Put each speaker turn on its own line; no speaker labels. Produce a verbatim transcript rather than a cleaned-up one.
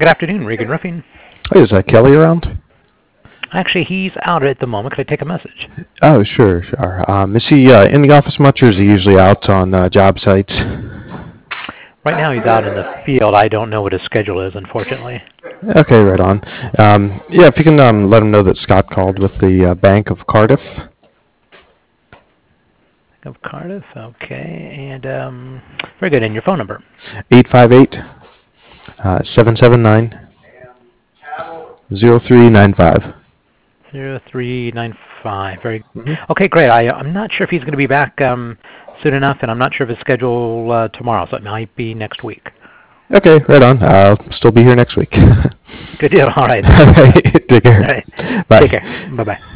Good afternoon, Regan Roofing.
Hey, is uh, Kelly around?
Actually, he's out at the moment. Could I take a message?
Oh, sure, sure. Um, is he uh, in the office much, or is he usually out on uh, job sites?
Right now he's out in the field. I don't know what his schedule is, unfortunately.
Okay, right on. Um, yeah, if you can um, let him know that Scott called with the uh, Bank of Cardiff.
Of Cardiff, okay. And, um, very good. And your phone number?
eight five eight, seven seven nine, zero three nine five.
zero three nine five. Very good.
Mm-hmm.
Okay, great. I, I'm not sure if he's going to be back um, soon enough, and I'm not sure of his schedule uh, tomorrow, so it might be next week.
Okay, right on. I'll still be here next week.
Good deal. All right.
All right, take care.
All right.
Bye.
Take care. Bye-bye.